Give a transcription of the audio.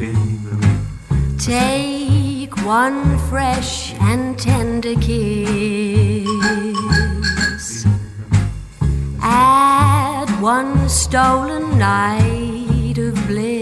Take one fresh and tender kiss, add one stolen night of bliss.